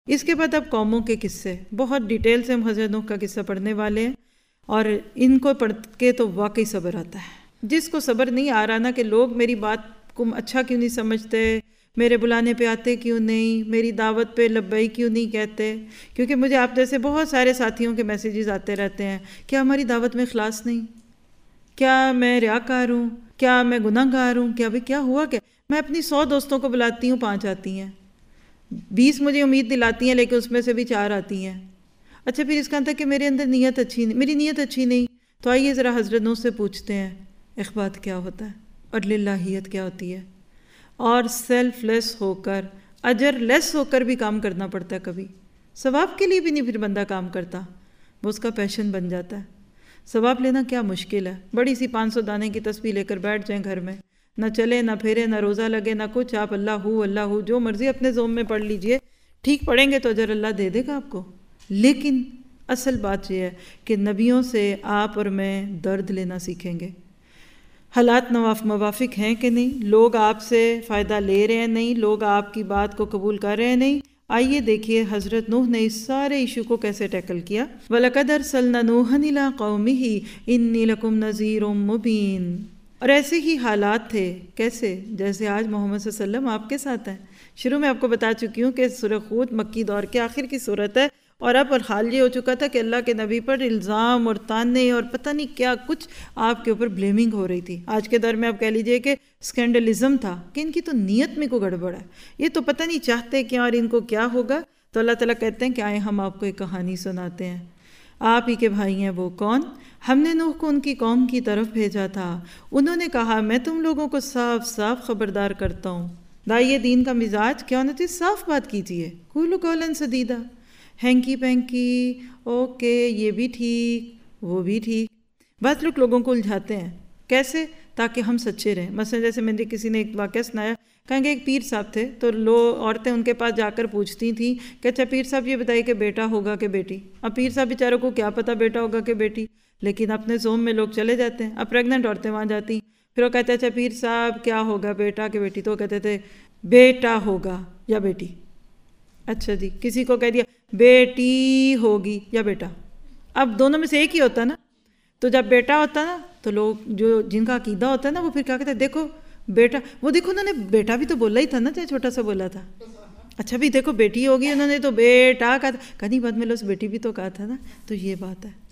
اس کے بعد اب قوموں کے قصے، بہت ڈیٹیل سے ہم حضرت نوح کا قصہ پڑھنے والے ہیں، اور ان کو پڑھ کے تو واقعی صبر آتا ہے۔ جس کو صبر نہیں آ رہا نا کہ لوگ میری بات کو اچھا کیوں نہیں سمجھتے، میرے بلانے پہ آتے کیوں نہیں، میری دعوت پہ لبئی کیوں نہیں کہتے، کیونکہ مجھے آپ جیسے بہت سارے ساتھیوں کے میسیجز آتے رہتے ہیں، کیا ہماری دعوت میں اخلاص نہیں، کیا میں ریاکار ہوں، کیا میں گناہ گار ہوں، کیا بھئی کیا ہوا، کیا میں اپنی 100 دوستوں کو بلاتی ہوں 5 آتی ہیں، 20 مجھے امید دلاتی ہیں لیکن اس میں سے بھی 4 آتی ہیں۔ اچھا پھر اس کا تھا کہ میرے اندر نیت اچھی نہیں، میری نیت اچھی نہیں، تو آئیے ذرا حضرت نوح سے پوچھتے ہیں اخبات کیا ہوتا ہے اور للہیت کیا ہوتی ہے، اور سیلف لیس ہو کر، اجر لیس ہو کر بھی کام کرنا پڑتا ہے، کبھی ثواب کے لیے بھی نہیں پھر بندہ کام کرتا، وہ اس کا پیشن بن جاتا ہے۔ ثواب لینا کیا مشکل ہے، بڑی سی 500 دانے کی تسبیح لے کر بیٹھ جائیں گھر میں، نہ چلے نہ پھرے نہ روزہ لگے نہ کچھ، آپ اللہ ہو جو مرضی اپنے زوم میں پڑھ لیجئے، ٹھیک پڑھیں گے تو اجر اللہ دے دے گا آپ کو۔ لیکن اصل بات یہ ہے کہ نبیوں سے آپ اور میں درد لینا سیکھیں گے، حالات موافق ہیں کہ نہیں، لوگ آپ سے فائدہ لے رہے ہیں نہیں، لوگ آپ کی بات کو قبول کر رہے ہیں نہیں۔ آئیے دیکھیے حضرت نوح نے اس سارے ایشو کو کیسے ٹیکل کیا۔ وَلَقَدْ أَرْسَلْنَا نُوحًا إِلَىٰ قَوْمِهِ إِنِّي لَكُمْ نَذِيرٌ مُّبِينٌ، اور ایسے ہی حالات تھے، کیسے، جیسے آج محمد صلی اللہ علیہ وسلم آپ کے ساتھ ہیں۔ شروع میں آپ کو بتا چکی ہوں کہ سورہ ہود مکی دور کے آخر کی صورت ہے، اور اب حال یہ ہو چکا تھا کہ اللہ کے نبی پر الزام اور تانے اور پتہ نہیں کیا کچھ آپ کے اوپر بلیمنگ ہو رہی تھی۔ آج کے دور میں آپ کہہ لیجئے کہ اسکینڈلزم تھا کہ ان کی تو نیت میں کوئی گڑبڑ ہے، یہ تو پتہ نہیں چاہتے کیا اور ان کو کیا ہوگا۔ تو اللہ تعالیٰ کہتے ہیں کہ آئیں ہم آپ کو ایک کہانی سناتے ہیں، آپ ہی کے بھائی ہیں وہ کون، ہم نے نوح کو ان کی قوم کی طرف بھیجا تھا، انہوں نے کہا میں تم لوگوں کو صاف صاف خبردار کرتا ہوں۔ داعیہ دین کا مزاج کیا ہونا چاہیے، صاف بات کیجیے، قولوا قولا سدیدا، ہینکی پینکی، اوکے یہ بھی ٹھیک وہ بھی ٹھیک۔ بعض لوگ لوگوں کو الجھاتے ہیں، کیسے، تاکہ ہم سچے رہیں۔ مثلا جیسے میں نے کسی نے ایک واقعہ سنایا، کہیں گے ایک پیر صاحب تھے تو عورتیں ان کے پاس جا کر پوچھتی تھیں کہ اچھا پیر صاحب یہ بتائیے کہ بیٹا ہوگا کہ بیٹی۔ اب پیر صاحب بیچاروں کو کیا پتہ بیٹا ہوگا کہ بیٹی، لیکن اپنے زوم میں لوگ چلے جاتے ہیں۔ اب پریگننٹ عورتیں وہاں جاتی ہیں، پھر وہ کہتے ہیں اچھا پیر صاحب کیا ہوگا، بیٹا کہ بیٹی، تو وہ کہتے تھے بیٹا ہوگا یا بیٹی۔ اچھا جی، کسی کو کہہ دیا بیٹی ہوگی یا بیٹا، اب دونوں میں سے ایک ہی ہوتا نا، تو جب بیٹا ہوتا نا تو لوگ جو جن کا عقیدہ ہوتا ہے نا وہ پھر کیا کہتے ہیں، دیکھو بیٹا، وہ دیکھو انہوں نے بیٹا بھی تو بولا ہی تھا نا، چاہے چھوٹا سا بولا تھا، اچھا بھی دیکھو بیٹی ہوگی، انہوں نے تو بیٹا کہا تھا، کہیں بعد میں لوگ بیٹی بھی تو کہا تھا نا، تو یہ بات ہے۔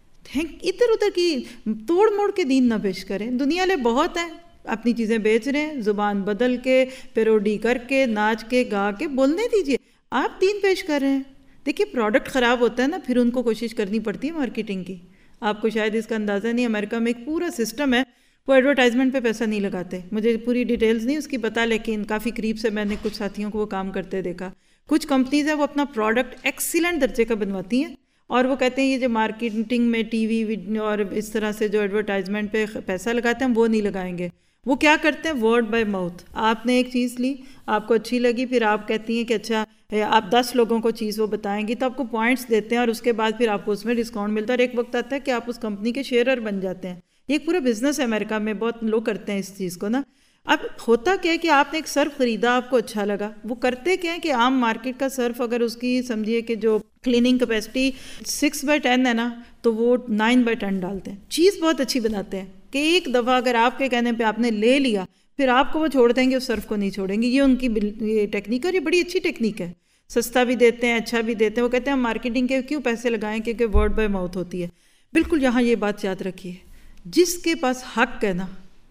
ادھر ادھر کی توڑ موڑ کے دین نہ پیش کریں، دنیا لے بہت ہیں، اپنی چیزیں بیچ رہے ہیں، زبان بدل کے، پیروڈی کر کے، ناچ کے، گا کے، بولنے دیجئے، آپ دین پیش کر رہے ہیں۔ دیکھیے پروڈکٹ خراب ہوتا ہے نا، پھر ان کو کوشش کرنی پڑتی ہے مارکیٹنگ کی۔ آپ کو شاید اس کا اندازہ نہیں، امریکہ میں ایک پورا سسٹم ہے، وہ ایڈورٹائزمنٹ پہ پیسہ نہیں لگاتے، مجھے پوری ڈیٹیلز نہیں اس کی پتہ، لیکن کافی قریب سے میں نے کچھ ساتھیوں کو وہ کام کرتے دیکھا۔ کچھ کمپنیز ہیں وہ اپنا پروڈکٹ ایکسیلنٹ درجے کا بنواتی ہیں، اور وہ کہتے ہیں یہ جو مارکیٹنگ میں ٹی وی اور اس طرح سے جو ایڈورٹائزمنٹ پہ پیسہ لگاتے ہیں وہ نہیں لگائیں گے۔ وہ کیا کرتے ہیں، ورڈ بائی ماؤتھ، آپ نے ایک چیز لی، آپ کو اچھی لگی، پھر آپ کہتی ہیں کہ اچھا آپ 10 لوگوں کو چیز وہ بتائیں گی تو آپ کو پوائنٹس دیتے ہیں، اور اس کے بعد پھر آپ کو اس میں ڈسکاؤنٹ ملتا ہے، اور ایک وقت آتا ہے کہ آپ اس کمپنی کے شیئرر بن جاتے ہیں۔ یہ ایک پورا بزنس ہے امریکہ میں، بہت لوگ کرتے ہیں اس چیز کو نا۔ اب ہوتا کیا ہے کہ آپ نے ایک صرف خریدا، آپ کو اچھا لگا، وہ کرتے کیا ہے کہ عام مارکیٹ کا صرف اگر اس کی سمجھیے کہ جو کلیننگ کیپیسٹی 6/10 ہے نا، تو وہ 9/10 ڈالتے ہیں، چیز بہت اچھی بناتے ہیں کہ ایک دفعہ اگر آپ کے کہنے پہ آپ نے لے لیا پھر آپ کو وہ چھوڑ دیں گے، اس صرف کو نہیں چھوڑیں گے۔ یہ ان کی ٹیکنیک ہے، اور یہ بڑی اچھی ٹیکنیک ہے، سستا بھی دیتے ہیں، اچھا بھی دیتے ہیں۔ وہ کہتے ہیں ہم مارکیٹنگ کے کیوں پیسے لگائیں، کیونکہ ورڈ بائی ماؤتھ ہوتی ہے۔ بالکل یہاں یہ بات یاد رکھیے، جس کے پاس حق ہے نا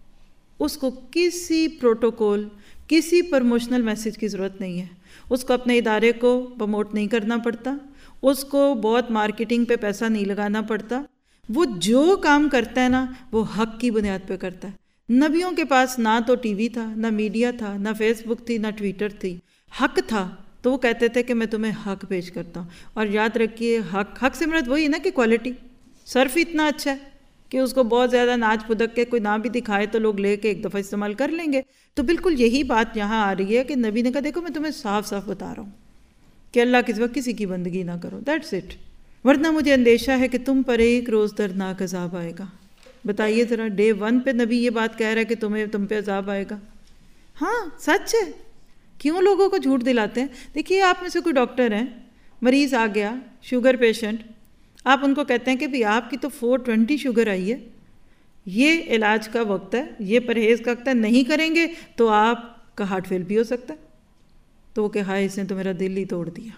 اس کو کسی پروٹوکول، کسی پروموشنل میسج کی ضرورت نہیں ہے، اس کو اپنے ادارے کو پروموٹ نہیں کرنا پڑتا، اس کو بہت مارکیٹنگ پہ پیسہ نہیں لگانا پڑتا، وہ جو کام کرتا ہے نا وہ حق کی بنیاد پہ کرتا ہے۔ نبیوں کے پاس نہ تو ٹی وی تھا، نہ میڈیا تھا، نہ فیس بک تھی، نہ ٹویٹر تھی، حق تھا، تو وہ کہتے تھے کہ میں تمہیں حق پیش کرتا ہوں۔ اور یاد رکھیے حق سے مراد وہی نا کہ کوالٹی، صرف اتنا اچھا ہے کہ اس کو بہت زیادہ ناچ پھدک کے کوئی نہ بھی دکھائے تو لوگ لے کے ایک دفعہ استعمال کر لیں گے۔ تو بالکل یہی بات یہاں آ رہی ہے کہ نبی نے کہا دیکھو میں تمہیں صاف صاف بتا رہا ہوں کہ اللہ کس وقت کسی کی بندگی نہ کرو، دیٹس اٹ، ورنہ مجھے اندیشہ ہے کہ تم پر ایک روز دردناک عذاب آئے گا۔ بتائیے ذرا، ڈے 1 پہ نبی یہ بات کہہ رہا ہے کہ تم پہ عذاب آئے گا، ہاں سچ ہے، کیوں لوگوں کو جھوٹ دلاتے ہیں؟ دیکھیے آپ میں سے کوئی ڈاکٹر ہیں، مریض آ گیا شوگر پیشنٹ، آپ ان کو کہتے ہیں کہ بھی آپ کی تو 420 شوگر آئی ہے، یہ علاج کا وقت ہے، یہ پرہیز کا وقت ہے، نہیں کریں گے تو آپ کا ہارٹ فیل بھی ہو سکتا ہے. تو وہ کہ ہائے اس نے تو میرا دل ہی توڑ دیا.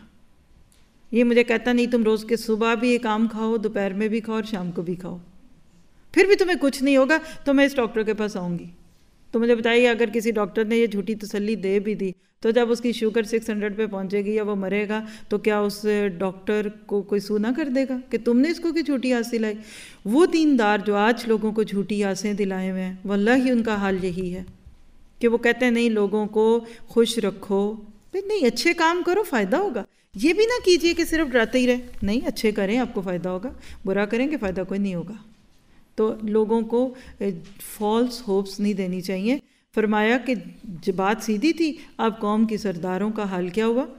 یہ مجھے کہتا نہیں تم روز کے صبح بھی ایک آم کھاؤ، دوپہر میں بھی کھاؤ اور شام کو بھی کھاؤ، پھر بھی تمہیں کچھ نہیں ہوگا، تو میں اس ڈاکٹر کے پاس آؤں گی. تو مجھے بتائیے اگر کسی ڈاکٹر نے یہ جھوٹی تسلی دے بھی دی تو جب اس کی شوگر 600 پہ پہنچے گی یا وہ مرے گا تو کیا اس ڈاکٹر کو کوئی سو نہ کر دے گا کہ تم نے اس کو کی جھوٹی آس دلائی؟ وہ دیندار جو آج لوگوں کو جھوٹی آسیں دلائے ہوئے ہیں، واللہ ان کا حال یہی ہے کہ وہ کہتے ہیں نہیں لوگوں کو خوش رکھو، نہیں اچھے کام کرو فائدہ ہوگا. یہ بھی نہ کیجئے کہ صرف ڈراتے ہی رہے، نہیں اچھے کریں آپ کو فائدہ ہوگا، برا کریں گے فائدہ کوئی نہیں ہوگا. تو لوگوں کو فالس ہوپس نہیں دینی چاہیے. فرمایا کہ بات سیدھی تھی، اب قوم کی سرداروں کا حال کیا ہوا؟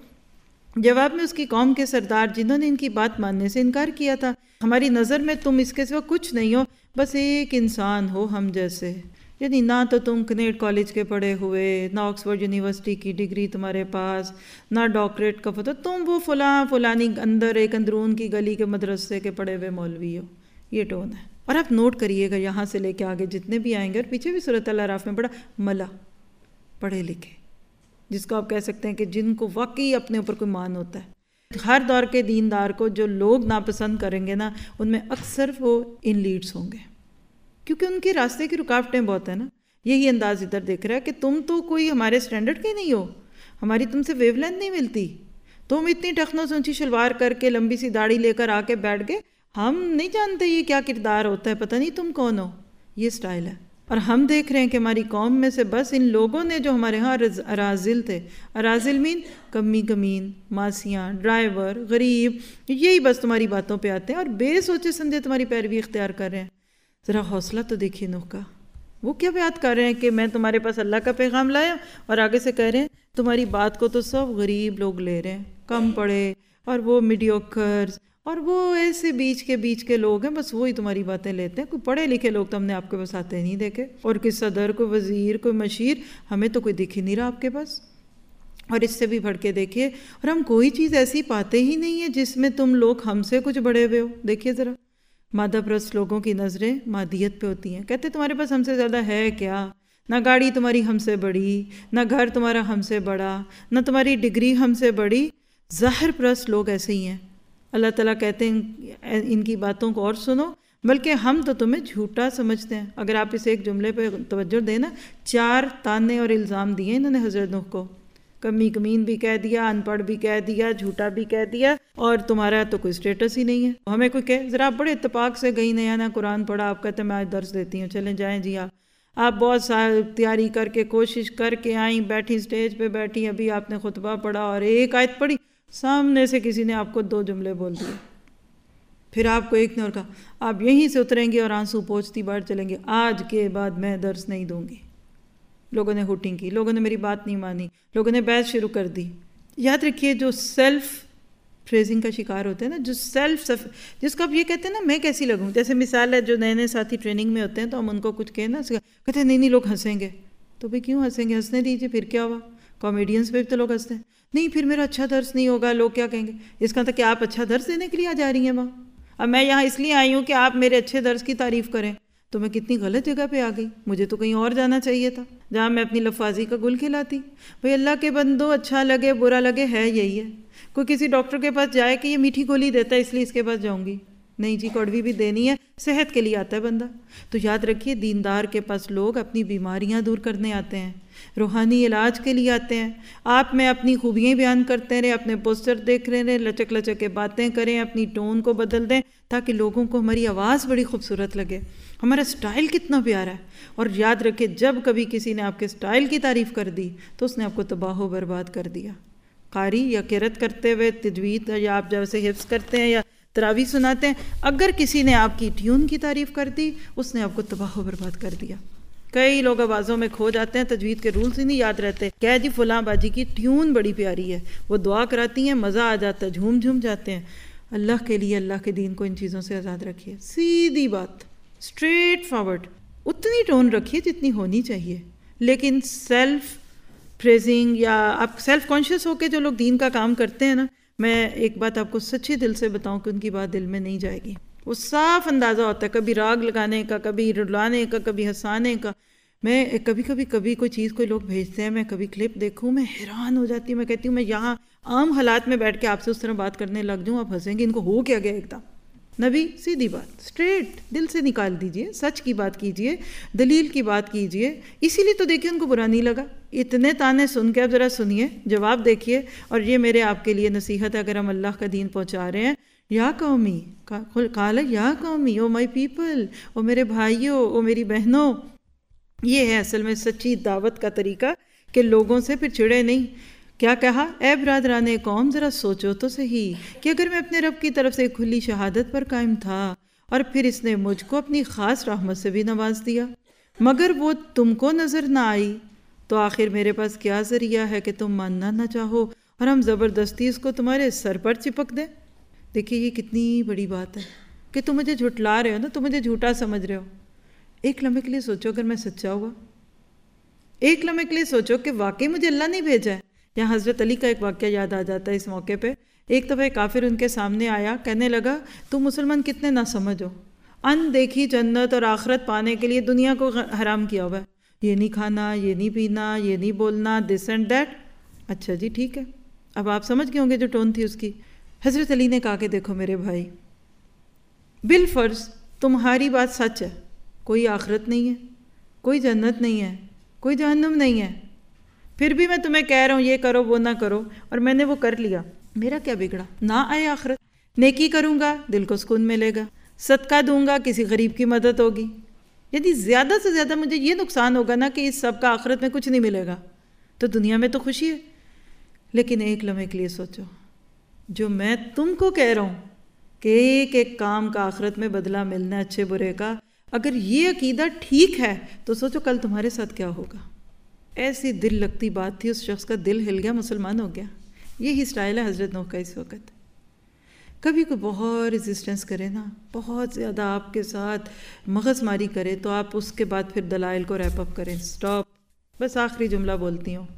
جواب میں اس کی قوم کے سردار جنہوں نے ان کی بات ماننے سے انکار کیا تھا، ہماری نظر میں تم اس کے سوا کچھ نہیں ہو، بس ایک انسان ہو ہم جیسے. یعنی نہ تو تم کنیٹ کالج کے پڑھے ہوئے، نہ آکسفورڈ یونیورسٹی کی ڈگری تمہارے پاس، نہ ڈاکٹریٹ کا فتویٰ، تم وہ فلانی اندر ایک اندرون کی گلی کے مدرسے کے پڑھے ہوئے مولوی ہو. یہ ٹون ہے. اور آپ نوٹ کریے گا یہاں سے لے کے آگے جتنے بھی آئیں گے، اور پیچھے بھی سورۃ الاعراف میں پڑھا، ملا پڑھے لکھے، جس کو آپ کہہ سکتے ہیں کہ جن کو واقعی اپنے اوپر کوئی مان ہوتا ہے. ہر دور کے دیندار کو جو لوگ ناپسند کریں گے نا، ان میں اکثر وہ ان لیڈز ہوں گے، کیونکہ ان کے راستے کی رکاوٹیں بہت ہیں نا. یہی انداز ادھر دیکھ رہا ہے کہ تم تو کوئی ہمارے سٹینڈرڈ کے نہیں ہو، ہماری تم سے ویو لینتھ نہیں ملتی، تم اتنی ٹخنوں سے اونچی شلوار کر کے لمبی سی داڑھی لے کر آ کے بیٹھ گئے، ہم نہیں جانتے یہ کیا کردار ہوتا ہے، پتہ نہیں تم کون ہو. یہ سٹائل ہے. اور ہم دیکھ رہے ہیں کہ ہماری قوم میں سے بس ان لوگوں نے جو ہمارے ہاں اراذل تھے، اراذل مین کمی کمین، ماسیاں، ڈرائیور، غریب، یہی بس تمہاری باتوں پہ آتے ہیں اور بے سوچے سمجھے تمہاری پیروی اختیار کر رہے ہیں. ذرا حوصلہ تو دیکھیے نوح کا. وہ کیا بیعت کر رہے ہیں کہ میں تمہارے پاس اللہ کا پیغام لایا، اور آگے سے کہہ رہے ہیں تمہاری بات کو تو سب غریب لوگ لے رہے ہیں، کم پڑھے اور وہ میڈیوکرز اور وہ ایسے بیچ کے لوگ ہیں، بس وہی تمہاری باتیں لیتے ہیں. کوئی پڑھے لکھے لوگ تو ہم نے آپ کے پاس آتے نہیں دیکھے، اور کوئی صدر، کوئی وزیر، کوئی مشیر، ہمیں تو کوئی دکھ ہی نہیں رہا آپ کے پاس. اور اس سے بھی بڑھ کے دیکھیے، اور ہم کوئی چیز ایسی پاتے ہی نہیں ہیں جس میں تم لوگ ہم سے کچھ بڑے ہوئے ہو. دیکھیے ذرا، مادہ پرست لوگوں کی نظریں مادیت پہ ہوتی ہیں، کہتے تمہارے پاس ہم سے زیادہ ہے کیا؟ نہ گاڑی تمہاری ہم سے بڑی، نہ گھر تمہارا ہم سے بڑا، نہ تمہاری ڈگری ہم سے بڑی. ظاہر پرست لوگ ایسے ہی ہیں. اللہ تعالیٰ کہتے ہیں ان کی باتوں کو اور سنو، بلکہ ہم تو تمہیں جھوٹا سمجھتے ہیں. اگر آپ اس ایک جملے پہ توجہ دیں نا، 4 تانے اور الزام دیے انہوں نے حضرت نوح کو. کمی کمین بھی کہہ دیا، ان پڑھ بھی کہہ دیا، جھوٹا بھی کہہ دیا، اور تمہارا تو کوئی سٹیٹس ہی نہیں ہے. ہمیں کوئی کہے ذرا آپ بڑے اتفاق سے گئی نیا نا قرآن پڑھا، آپ کہتے ہیں میں آج درس دیتی ہوں، چلیں جائیں جی. آپ بہت ساری تیاری کر کے کوشش کر کے آئیں، بیٹھی اسٹیج پہ بیٹھی، ابھی آپ نے خطبہ پڑھا اور ایک آیت پڑھی، سامنے سے کسی نے آپ کو 2 جملے بول دیے، پھر آپ کو ایک نے اور کہا آپ یہیں سے اتریں گے اور آنسو پوچھتی باہر چلیں گے، آج کے بعد میں درس نہیں دوں گی. لوگوں نے ہوٹنگ کی، لوگوں نے میری بات نہیں مانی، لوگوں نے بحث شروع کر دی. یاد رکھیے جو سیلف پریزنگ کا شکار ہوتے ہیں نا، جو جس کو آپ یہ کہتے ہیں نا میں کیسی لگوں، جیسے مثال ہے جو نئے ساتھی ٹریننگ میں ہوتے ہیں تو ہم ان کو کچھ کہیں نا، کہتے ہیں نہیں لوگ ہنسیں گے. تو بھئی کیوں ہنسیں گے؟ ہنسنے دیجیے، پھر کیا ہوا؟ کامیڈینس پہ بھی تو لوگ ہنستے ہیں. نہیں پھر میرا اچھا درس نہیں ہوگا، لوگ کیا کہیں گے. اس کا تھا کہ آپ اچھا درس دینے کے لیے آ جا رہی ہیں وہاں، اب میں یہاں اس لیے آئی ہوں کہ آپ میرے اچھے درس کی تعریف کریں. تو میں کتنی غلط جگہ پہ آ گئی، مجھے تو کہیں اور جانا چاہیے تھا جہاں میں اپنی لفاظی کا گل کھلاتی. بھئی اللہ کے بندو، اچھا لگے برا لگے ہے یہی ہے. کوئی کسی ڈاکٹر کے پاس جائے کہ یہ میٹھی گولی دیتا ہے اس لیے اس کے پاس جاؤں گی، نہیں جی کڑوی بھی دینی ہے، صحت کے لیے آتا ہے بندہ. تو یاد رکھیے دیندار کے پاس لوگ اپنی بیماریاں دور کرنے آتے ہیں، روحانی علاج کے لیے آتے ہیں. آپ میں اپنی خوبیاں بیان کرتے رہیں، اپنے پوسٹر دیکھ رہے رہیں، لچک لچک کے باتیں کریں، اپنی ٹون کو بدل دیں تاکہ لوگوں کو ہماری آواز بڑی خوبصورت لگے، ہمارا سٹائل کتنا پیارا ہے. اور یاد رکھے جب کبھی کسی نے آپ کے سٹائل کی تعریف کر دی تو اس نے آپ کو تباہ و برباد کر دیا. قاری یا قرات کرتے ہوئے تجوید یا آپ جیسے حفظ کرتے ہیں یا تراویح سناتے ہیں، اگر کسی نے آپ کی ٹیون کی تعریف کر دی اس نے آپ کو تباہ و برباد کر دیا. کئی لوگ آوازوں میں کھو جاتے ہیں، تجوید کے رولز ہی نہیں یاد رہتے. کہہ جی فلاں باجی کی ٹیون بڑی پیاری ہے، وہ دعا کراتی ہیں، مزہ آ جاتا ہے، جھوم جھوم جاتے ہیں. اللہ کے لیے اللہ کے دین کو ان چیزوں سے آزاد رکھیے. سیدھی بات، اسٹریٹ فارورڈ، اتنی ٹون رکھیے جتنی ہونی چاہیے، لیکن سیلف پریزنگ یا آپ سیلف کانشیس ہو کے جو لوگ دین کا کام کرتے ہیں نا، میں ایک بات آپ کو سچے دل سے بتاؤں کہ ان کی بات دل میں نہیں جائے گی. وہ صاف اندازہ ہوتا ہے، کبھی راگ لگانے کا، کبھی رلانے کا، کبھی ہنسانے کا. میں کبھی کوئی چیز کوئی لوگ بھیجتے ہیں، میں کبھی کلپ دیکھوں میں حیران ہو جاتی ہوں. میں کہتی ہوں میں یہاں عام حالات میں بیٹھ کے آپ سے اس طرح بات کرنے لگ جاؤں، آپ ہنسیں گے ان کو ہو کیا گیا ایک دم. نبی سیدھی بات اسٹریٹ دل سے نکال دیجئے، سچ کی بات کیجئے، دلیل کی بات کیجئے. اسی لیے تو دیکھیے ان کو برا نہیں لگا. اتنے تانے سن کے اب ذرا سنیے، جواب دیکھیے. اور یہ میرے آپ کے لیے نصیحت ہے اگر ہم اللہ کا دین پہنچا رہے ہیں. یا قومی قال یا قومی، او مائی پیپل، او میرے بھائیوں، او میری بہنوں. یہ ہے اصل میں سچی دعوت کا طریقہ کہ لوگوں سے پھر چڑے نہیں. کیا کہا؟ اے برادران قوم ذرا سوچو تو صحیح کہ اگر میں اپنے رب کی طرف سے کھلی شہادت پر قائم تھا اور پھر اس نے مجھ کو اپنی خاص رحمت سے بھی نواز دیا مگر وہ تم کو نظر نہ آئی، تو آخر میرے پاس کیا ذریعہ ہے کہ تم ماننا نہ چاہو اور ہم زبردستی اس کو تمہارے سر پر چپک دیں. دیکھیے یہ کتنی بڑی بات ہے کہ تم مجھے جھٹلا رہے ہو نا، تم مجھے جھوٹا سمجھ رہے ہو. ایک لمحے کے لیے سوچو اگر میں سچا ہوا، ایک لمحے کے لیے سوچو کہ واقعی مجھے اللہ نہیں بھیجا ہے. یہاں حضرت علی کا ایک واقعہ یاد آ جاتا ہے اس موقع پہ. ایک دفعہ کافر ان کے سامنے آیا، کہنے لگا تم مسلمان کتنے نہ سمجھ ہو، ان دیکھی جنت اور آخرت پانے کے لیے دنیا کو حرام کیا ہوا ہے، یہ نہیں کھانا، یہ نہیں پینا، یہ نہیں بولنا، دس اینڈ دیٹ. اچھا جی ٹھیک ہے. اب آپ سمجھ گئے ہوں گے جو ٹون تھی اس کی. حضرت علی نے کہا کہ دیکھو میرے بھائی، بالفرض تمہاری بات سچ ہے، کوئی آخرت نہیں ہے، کوئی جنت نہیں ہے، کوئی جہنم نہیں ہے، پھر بھی میں تمہیں کہہ رہا ہوں یہ کرو وہ نہ کرو، اور میں نے وہ کر لیا، میرا کیا بگڑا؟ نہ آئے آخرت. نیکی کروں گا دل کو سکون ملے گا، صدقہ دوں گا کسی غریب کی مدد ہوگی. یعنی زیادہ سے زیادہ مجھے یہ نقصان ہوگا نا کہ اس سب کا آخرت میں کچھ نہیں ملے گا، تو دنیا میں تو خوشی ہے. لیکن ایک لمحے کے لیے سوچو، جو میں تم کو کہہ رہا ہوں کہ ایک ایک کام کا آخرت میں بدلہ ملنا ہے اچھے برے کا، اگر یہ عقیدہ ٹھیک ہے تو سوچو کل تمہارے ساتھ کیا ہوگا. ایسی دل لگتی بات تھی، اس شخص کا دل ہل گیا، مسلمان ہو گیا. یہی سٹائل ہے حضرت نوح کا اس وقت. کبھی کوئی بہت ریزسٹنس کرے نا، بہت زیادہ آپ کے ساتھ مغز ماری کرے، تو آپ اس کے بعد پھر دلائل کو ریپ اپ کریں. سٹاپ. بس آخری جملہ بولتی ہوں،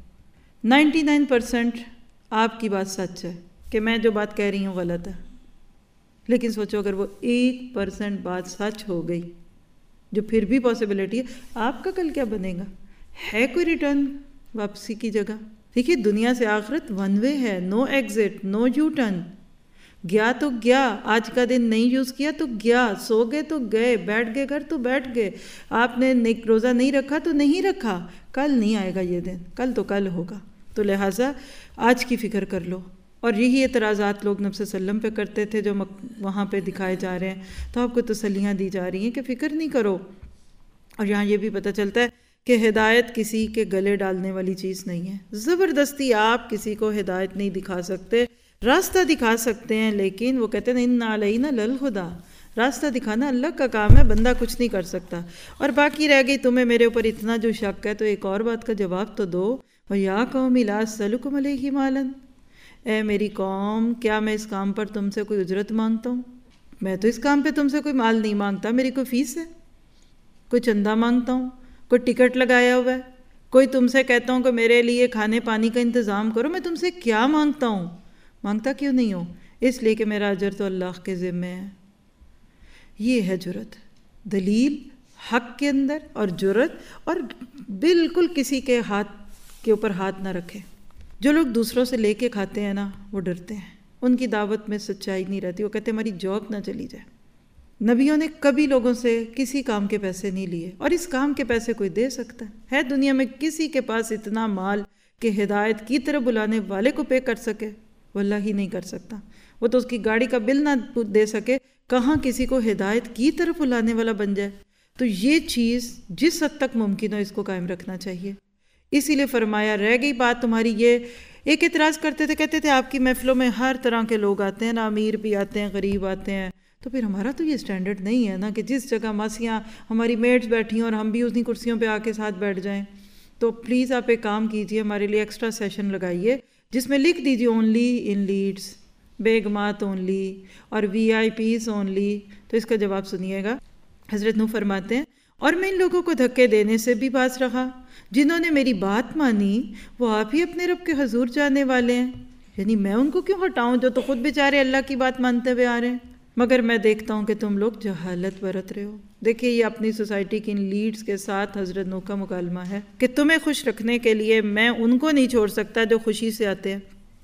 99% آپ کی بات سچ ہے کہ میں جو بات کہہ رہی ہوں غلط ہے. لیکن سوچو اگر وہ 1% بات سچ ہو گئی، جو پھر بھی پاسبلٹی ہے، آپ کا کل کیا بنے گا؟ ہے کوئی ریٹرن واپسی کی جگہ؟ دیکھیے دنیا سے آخرت ون وے ہے، no exit, no U turn. گیا تو گیا، آج کا دن نہیں یوز کیا تو گیا، سو گئے تو گئے، بیٹھ گئے گھر تو بیٹھ گئے، آپ نے روزہ نہیں رکھا تو نہیں رکھا، کل نہیں آئے گا یہ دن، کل تو کل ہوگا. تو لہٰذا آج کی فکر کر لو. اور یہی اعتراضات لوگ نبی صلی اللہ علیہ وسلم پہ کرتے تھے جو وہاں پہ دکھائے جا رہے ہیں. تو آپ کو تسلیاں دی جا رہی ہیں کہ فکر نہیں کرو. اور یہاں یہ بھی پتہ چلتا ہے کہ ہدایت کسی کے گلے ڈالنے والی چیز نہیں ہے. زبردستی آپ کسی کو ہدایت نہیں دکھا سکتے. راستہ دکھا سکتے ہیں، لیکن وہ کہتے ہیں ان علینا للہدیٰ، راستہ دکھانا اللہ کا کام ہے، بندہ کچھ نہیں کر سکتا. اور باقی رہ گئی تمہیں میرے اوپر اتنا جو شک ہے، تو ایک اور بات کا جواب تو دو. وَيَا قَوْمِ لَا أَسْأَلُكُمْ عَلَيْهِ مَالًا، اے میری قوم کیا میں اس کام پر تم سے کوئی اجرت مانگتا ہوں؟ میں تو اس کام پہ تم سے کوئی مال نہیں مانگتا. میری کوئی فیس ہے؟ کوئی چندہ مانگتا ہوں؟ کوئی ٹکٹ لگایا ہوا ہے؟ کوئی تم سے کہتا ہوں کہ میرے لیے کھانے پانی کا انتظام کرو؟ میں تم سے کیا مانگتا ہوں؟ مانگتا کیوں نہیں ہوں؟ اس لیے کہ میرا اجر تو اللہ کے ذمہ ہے. یہ ہے جرت، دلیل حق کے اندر، اور جرت، اور بالکل کسی کے ہاتھ کے اوپر ہاتھ نہ رکھے. جو لوگ دوسروں سے لے کے کھاتے ہیں نا، وہ ڈرتے ہیں، ان کی دعوت میں سچائی نہیں رہتی. وہ کہتے ہیں ہماری جاب نہ چلی جائے. نبیوں نے کبھی لوگوں سے کسی کام کے پیسے نہیں لیے، اور اس کام کے پیسے کوئی دے سکتا ہے دنیا میں کسی کے پاس اتنا مال کہ ہدایت کی طرف بلانے والے کو پے کر سکے؟ واللہ ہی نہیں کر سکتا. وہ تو اس کی گاڑی کا بل نہ دے سکے، کہاں کسی کو ہدایت کی طرف بلانے والا بن جائے. تو یہ چیز جس حد تک ممکن ہو اس کو قائم رکھنا چاہیے. اسی لیے فرمایا رہ گئی بات تمہاری یہ. ایک اعتراض کرتے تھے، کہتے تھے آپ کی محفلوں میں ہر طرح کے لوگ آتے ہیں نا، امیر بھی آتے ہیں، غریب آتے ہیں. تو پھر ہمارا تو یہ سٹینڈرڈ نہیں ہے نا کہ جس جگہ ماسیاں ہماری میٹس بیٹھی ہیں اور ہم بھی اسی کرسیوں پہ آ کے ساتھ بیٹھ جائیں. تو پلیز آپ ایک کام کیجئے، ہمارے لیے ایکسٹرا سیشن لگائیے جس میں لکھ دیجئے اونلی ان لیڈس، بیگمات اونلی، اور وی آئی پیز اونلی. تو اس کا جواب سنیے گا. حضرت نوح فرماتے ہیں اور میں ان لوگوں کو دھکے دینے سے بھی باز رہا۔ جنہوں نے میری بات مانی وہ آپ ہی اپنے رب کے حضور جانے والے ہیں، یعنی میں ان کو کیوں ہٹاؤں جو تو خود بیچارے اللہ کی بات مانتے ہوئے آ رہے ہیں۔ مگر میں دیکھتا ہوں کہ تم لوگ جہالت برت رہے ہو۔ دیکھیے یہ اپنی سوسائٹی کی ان لیڈز کے ساتھ حضرت نوح کا مکالمہ ہے کہ تمہیں خوش رکھنے کے لیے میں ان کو نہیں چھوڑ سکتا جو خوشی سے آتے ہیں،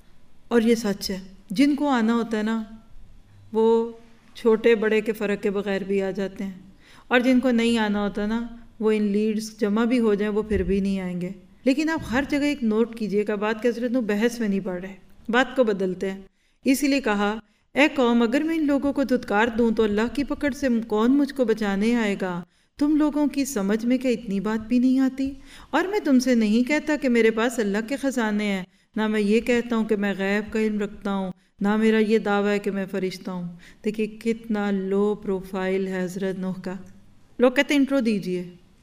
اور یہ سچ ہے۔ جن کو آنا ہوتا ہے نا وہ چھوٹے بڑے کے فرق کے بغیر بھی آ جاتے ہیں، اور جن کو نہیں آنا ہوتا نا وہ ان لیڈز جمع بھی ہو جائیں وہ پھر بھی نہیں آئیں گے۔ لیکن آپ ہر جگہ ایک نوٹ کیجئے گا بات کہ حضرت نوح بحث میں نہیں پڑھ رہے، بات کو بدلتے ہیں۔ اسی لیے کہا اے قوم اگر میں ان لوگوں کو دھتکار دوں تو اللہ کی پکڑ سے کون مجھ کو بچانے آئے گا؟ تم لوگوں کی سمجھ میں کیا اتنی بات بھی نہیں آتی؟ اور میں تم سے نہیں کہتا کہ میرے پاس اللہ کے خزانے ہیں، نہ میں یہ کہتا ہوں کہ میں غیب کا علم رکھتا ہوں، نہ میرا یہ دعویٰ ہے کہ میں فرشتہ ہوں۔ دیکھیے کتنا لو پروفائل ہے حضرت نوح کا۔ لوگ کہتے ہیں انٹرو دیجئے،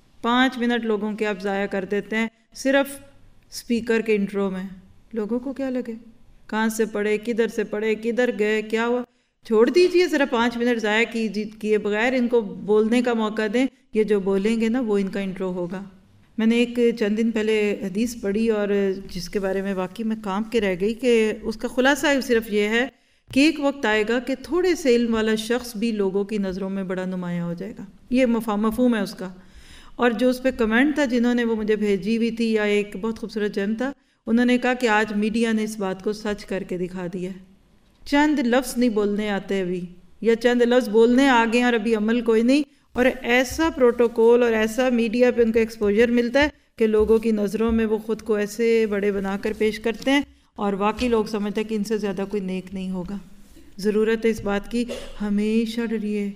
5 منٹ لوگوں کے آپ ضائع کر دیتے ہیں صرف سپیکر کے انٹرو میں۔ لوگوں کو کیا لگے کہاں سے پڑھے، کدھر سے پڑھے، کدھر گئے، کیا ہوا؟ چھوڑ دیجئے ذرا 5 منٹ ضائع کیے بغیر ان کو بولنے کا موقع دیں۔ یہ جو بولیں گے نا وہ ان کا انٹرو ہوگا۔ میں نے ایک چند دن پہلے حدیث پڑھی اور جس کے بارے میں واقعی میں کام کے رہ گئی کہ اس کا خلاصہ صرف یہ ہے کہ ایک وقت آئے گا کہ تھوڑے سے علم والا شخص بھی لوگوں کی نظروں میں بڑا نمایاں ہو جائے گا۔ یہ مفہوم ہے اس کا۔ اور جو اس پہ کمنٹ تھا جنہوں نے وہ مجھے بھیجی ہوئی تھی، یا ایک بہت خوبصورت جن تھا، انہوں نے کہا کہ آج میڈیا نے اس بات کو سچ کر کے دکھا دیا ہے۔ چند لفظ نہیں بولنے آتے ابھی، یا چند لفظ بولنے آگے اور ابھی عمل کوئی نہیں، اور ایسا پروٹوکول اور ایسا میڈیا پہ ان کو ایکسپوجر ملتا ہے کہ لوگوں کی نظروں میں وہ خود کو ایسے بڑے بنا کر پیش کرتے ہیں، اور واقعی لوگ سمجھتے ہیں کہ ان سے زیادہ کوئی نیک نہیں ہوگا۔ ضرورت ہے اس بات کی ہمیشہ ڈریے،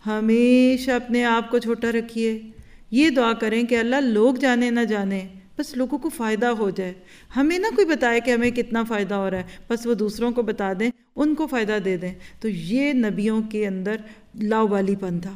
ہمیشہ اپنے آپ کو چھوٹا رکھیے، یہ دعا کریں کہ اللہ لوگ جانے نہ جانے، بس لوگوں کو فائدہ ہو جائے۔ ہمیں نہ کوئی بتائے کہ ہمیں کتنا فائدہ ہو رہا ہے، بس وہ دوسروں کو بتا دیں، ان کو فائدہ دے دیں۔ تو یہ نبیوں کے اندر لاوالی پن تھا،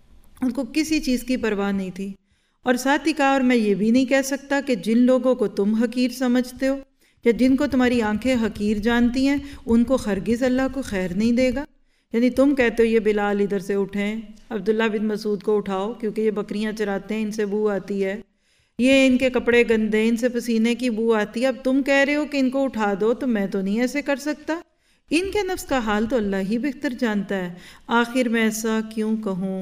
ان کو کسی چیز کی پرواہ نہیں تھی۔ اور ساتھ ہی کہا اور میں یہ بھی نہیں کہہ سکتا کہ جن لوگوں کو تم حقیر سمجھتے ہو یا جن کو تمہاری آنکھیں حقیر جانتی ہیں ان کو ہرگز اللہ کو خیر نہیں دے گا۔ یعنی تم کہتے ہو یہ بلال ادھر سے اٹھیں، عبداللہ بن مسعود کو اٹھاؤ کیونکہ یہ بکریاں چراتے ہیں، ان سے بو آتی ہے، یہ ان کے کپڑے گندے، ان سے پسینے کی بو آتی ہے، اب تم کہہ رہے ہو کہ ان کو اٹھا دو، تو میں تو نہیں ایسے کر سکتا۔ ان کے نفس کا حال تو اللہ ہی بہتر جانتا ہے، آخر میں ایسا کیوں کہوں؟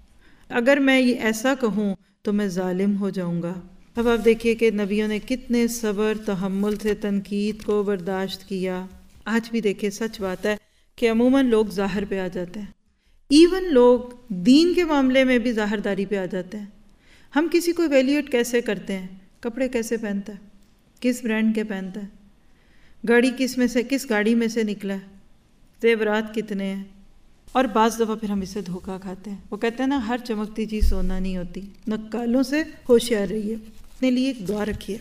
اگر میں یہ ایسا کہوں تو میں ظالم ہو جاؤں گا۔ اب آپ دیکھیے کہ نبیوں نے کتنے صبر تحمل سے تنقید کو برداشت کیا۔ آج بھی دیکھیے سچ بات ہے کہ عموماً لوگ ظاہر پہ آ جاتے ہیں، ایون لوگ دین کے معاملے میں بھی ظاہرداری پہ آ جاتے ہیں۔ ہم کسی کو ایویلیویٹ کیسے کرتے ہیں؟ کپڑے کیسے پہنتا ہے، کس برانڈ کے پہنتا ہے، گاڑی کس گاڑی میں سے نکلا ہے، زیورات کتنے ہیں۔ اور بعض دفعہ پھر ہم اس سے دھوکہ کھاتے ہیں۔ وہ کہتے ہیں نا ہر چمکتی چیز سونا نہیں ہوتی، نکالوں سے ہوشیار رہیے۔ اپنے لیے ایک دعا رکھیے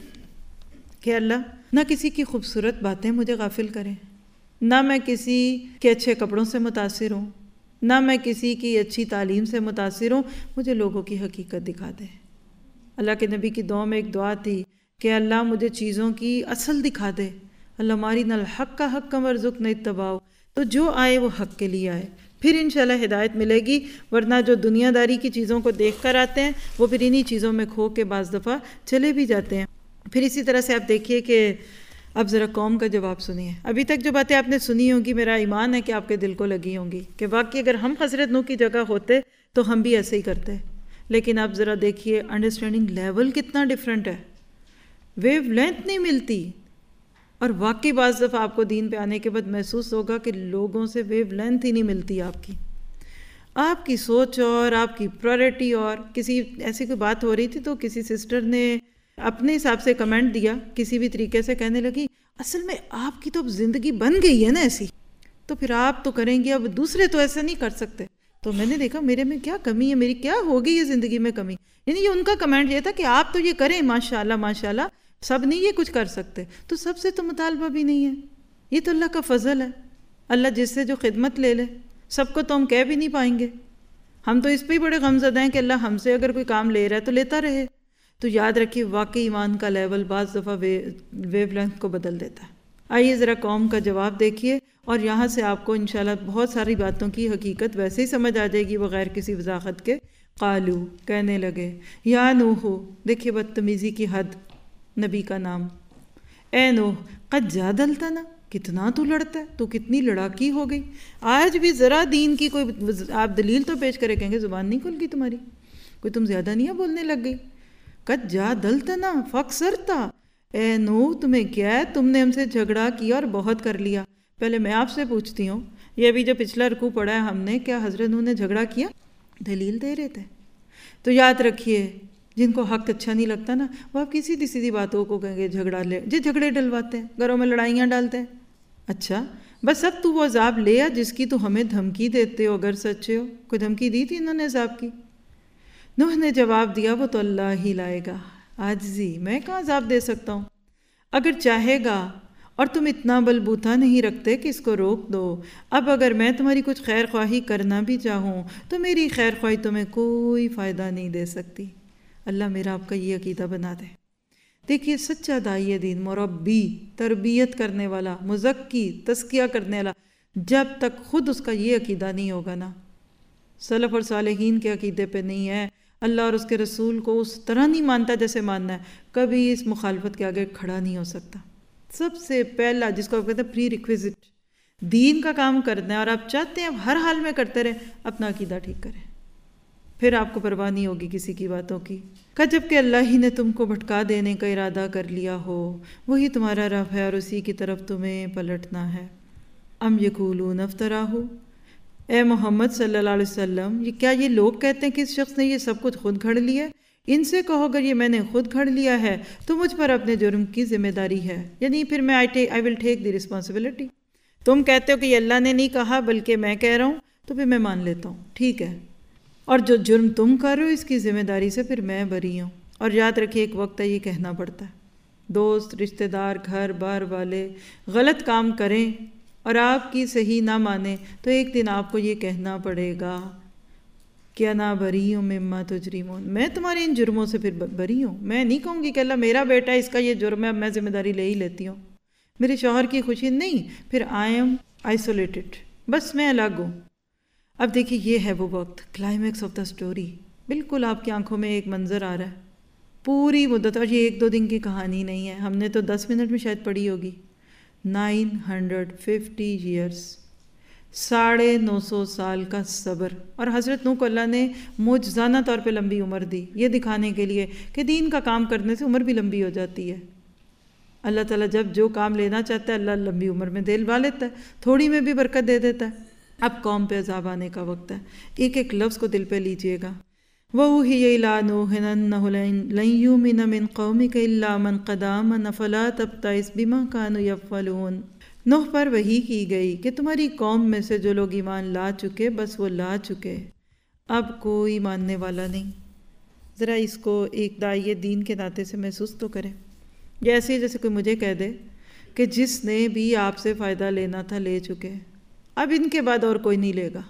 کہ اللہ نہ کسی کی خوبصورت باتیں مجھے غافل کریں، نہ میں کسی کے اچھے کپڑوں سے متاثر ہوں، نہ میں کسی کی اچھی تعلیم سے متاثر ہوں، مجھے لوگوں کی حقیقت دکھا دے۔ اللہ کے نبی کی دعا میں ایک دعا تھی کہ اللہ مجھے چیزوں کی اصل دکھا دے، اللہ مارنا الحق کا حق وارزقنا اتباعہ، تو جو آئے وہ حق کے لیے آئے، پھر انشاءاللہ ہدایت ملے گی۔ ورنہ جو دنیا داری کی چیزوں کو دیکھ کر آتے ہیں وہ پھر انہی چیزوں میں کھو کے بعض دفعہ چلے بھی جاتے ہیں۔ پھر اسی طرح سے آپ دیکھیے کہ اب ذرا قوم کا جواب سنیے۔ ابھی تک جو باتیں آپ نے سنی ہوں گی میرا ایمان ہے کہ آپ کے دل کو لگی ہوں گی کہ واقعی اگر ہم حضرت نوح کی جگہ ہوتے تو ہم بھی ایسے ہی کرتے۔ لیکن اب ذرا دیکھیے انڈرسٹینڈنگ لیول کتنا ڈیفرنٹ ہے، ویو لینتھ نہیں ملتی۔ اور واقعی بعض دفعہ آپ کو دین پہ آنے کے بعد محسوس ہوگا کہ لوگوں سے ویو لینتھ ہی نہیں ملتی آپ کی سوچ اور آپ کی پرائرٹی۔ اور کسی ایسی کوئی بات ہو رہی تھی تو کسی سسٹر نے اپنے حساب سے کمنٹ دیا، کسی بھی طریقے سے کہنے لگی اصل میں آپ کی تو اب زندگی بن گئی ہے نا ایسی، تو پھر آپ تو کریں گے، اب دوسرے تو ایسا نہیں کر سکتے۔ تو میں نے دیکھا میرے میں کیا کمی ہے، میری کیا ہوگی یہ زندگی میں کمی، یعنی یہ ان کا کمنٹ یہ تھا کہ آپ تو یہ کریں ماشاءاللہ ماشاءاللہ، سب نہیں یہ کچھ کر سکتے، تو سب سے تو مطالبہ بھی نہیں ہے، یہ تو اللہ کا فضل ہے، اللہ جس سے جو خدمت لے لے، سب کو تو ہم کہہ بھی نہیں پائیں گے۔ ہم تو اس پہ ہی بڑے غمزدہ ہیں کہ اللہ ہم سے اگر کوئی کام لے رہا ہے تو لیتا رہے۔ تو یاد رکھیے واقعی ایمان کا لیول بعض دفعہ ویو لینتھ کو بدل دیتا ہے۔ آئیے ذرا قوم کا جواب دیکھیے، اور یہاں سے آپ کو انشاءاللہ بہت ساری باتوں کی حقیقت ویسے ہی سمجھ آ جائے گی بغیر کسی وضاحت کے۔ قالو کہنے لگے یا نوح، دیکھیے بدتمیزی کی حد، نبی کا نام، اے نوح قد جادلتنا، کتنا تو لڑتا ہے، تو کتنی لڑاکی ہو گئی، آج بھی ذرا دین کی کوئی آپ دلیل تو پیش کرے، کہیں گے زبان نہیں کھل گئی تمہاری، کوئی تم زیادہ نہیں بولنے لگ گئی، قد جادلتنا فاکثرتا، اے نوح تمہیں کیا ہے، تم نے ہم سے جھگڑا کیا اور بہت کر لیا۔ پہلے میں آپ سے پوچھتی ہوں، یہ ابھی جو پچھلا رکوع پڑھا ہے ہم نے، کیا حضرت نوح نے جھگڑا کیا؟ دلیل دے رہے تھے۔ تو یاد رکھیے جن کو حق اچھا نہیں لگتا نا، وہ آپ کی سیدھی سیدھی باتوں کو کہیں گے جھگڑا لے، جھگڑے ڈلواتے ہیں، گھروں میں لڑائیاں ڈالتے ہیں۔ اچھا بس اب تو وہ عذاب لے آ جس کی تو ہمیں دھمکی دیتے ہو، اگر سچے ہو۔ کوئی دھمکی دی تھی انہوں نے عذاب کی؟ نوح نے جواب دیا وہ تو اللہ ہی لائے گا، عاجزی، میں کہاں عذاب دے سکتا ہوں، اگر چاہے گا، اور تم اتنا بلبوتا نہیں رکھتے کہ اس کو روک دو۔ اب اگر میں تمہاری کچھ خیر خواہی کرنا بھی چاہوں تو میری خیر خواہی تمہیں کوئی فائدہ نہیں دے سکتی۔ اللہ میرا آپ کا یہ عقیدہ بنا دے۔ دیکھیے سچا داعی دین، مربی، تربیت کرنے والا، مزکی، تزکیہ کرنے والا، جب تک خود اس کا یہ عقیدہ نہیں ہوگا نا، سلف اور صالحین کے عقیدے پہ نہیں ہے، اللہ اور اس کے رسول کو اس طرح نہیں مانتا جیسے ماننا ہے، کبھی اس مخالفت کے آگے کھڑا نہیں ہو سکتا۔ سب سے پہلا جس کو آپ کہتے ہیں پری ریکویزٹ، دین کا کام کرنا ہے اور آپ چاہتے ہیں ہر حال میں کرتے رہیں، اپنا عقیدہ ٹھیک کریں، پھر آپ کو پرواہ نہیں ہوگی کسی کی باتوں کی۔ کہ جب کہ اللہ ہی نے تم کو بھٹکا دینے کا ارادہ کر لیا ہو، وہی تمہارا رب ہے اور اسی کی طرف تمہیں پلٹنا ہے۔ ام یقولون افتراہ، اے محمد صلی اللہ علیہ وسلم، کیا یہ لوگ کہتے ہیں کہ اس شخص نے یہ سب کچھ خود گھڑ لیا؟ ان سے کہو اگر یہ میں نے خود گھڑ لیا ہے تو مجھ پر اپنے جرم کی ذمہ داری ہے، یعنی پھر میں آئی ول ٹیک دی رسپانسبلٹی۔ تم کہتے ہو کہ یہ اللہ نے نہیں کہا بلکہ میں کہہ رہا ہوں، تو پھر میں مان لیتا ہوں، ٹھیک ہے، اور جو جرم تم کر رہے ہو اس کی ذمہ داری سے پھر میں بری ہوں۔ اور یاد رکھیے ایک وقت ہے یہ کہنا پڑتا ہے، دوست، رشتہ دار، گھر بار والے غلط کام کریں اور آپ کی صحیح نہ مانیں تو ایک دن آپ کو یہ کہنا پڑے گا کہ انا بری ہوں مما تجرمون، میں تمہارے ان جرموں سے پھر بری ہوں۔ میں نہیں کہوں گی کہ اللہ میرا بیٹا اس کا یہ جرم ہے، اب میں ذمہ داری لے ہی لیتی ہوں، میرے شوہر کی خوشی نہیں، پھر آئی ایم آئسولیٹڈ، بس میں الگ ہوں۔ اب دیکھیے یہ ہے وہ وقت، کلائمیکس آف دا سٹوری، بالکل آپ کی آنکھوں میں ایک منظر آ رہا ہے، پوری مدت، اور یہ ایک دو دن کی کہانی نہیں ہے، ہم نے تو 10 منٹ میں شاید پڑھی ہوگی، 950 years، 950 سال کا صبر۔ اور حضرت نوح کو اللہ نے معجزانہ طور پہ لمبی عمر دی، یہ دکھانے کے لیے کہ دین کا کام کرنے سے عمر بھی لمبی ہو جاتی ہے۔ اللہ تعالیٰ جب جو کام لینا چاہتا ہے اللہ لمبی عمر میں دلوا لیتا ہے، تھوڑی میں بھی برکت دے دیتا ہے۔ اب قوم پہ عذاب آنے کا وقت ہے، ایک ایک لفظ کو دل پہ لیجئے گا۔ وَأُوحِيَ إِلَىٰ نُوحٍ أَنَّهُ لَن يُؤْمِنَ مِن قَوْمِكَ إِلَّا مَن قَدْ آمَنَ فَلَا تَبْتَئِسْ بِمَا كَانُوا يَفْعَلُونَ۔ نوح پر وحی کی گئی کہ تمہاری قوم میں سے جو لوگ ایمان لا چکے بس وہ لا چکے، اب کوئی ماننے والا نہیں۔ ذرا اس کو ایک داعی دین کے ناطے سے محسوس تو کریں، جیسے کوئی مجھے کہہ دے کہ جس نے بھی آپ سے فائدہ لینا تھا لے چکے، اب ان کے بعد اور کوئی نہیں لے گا،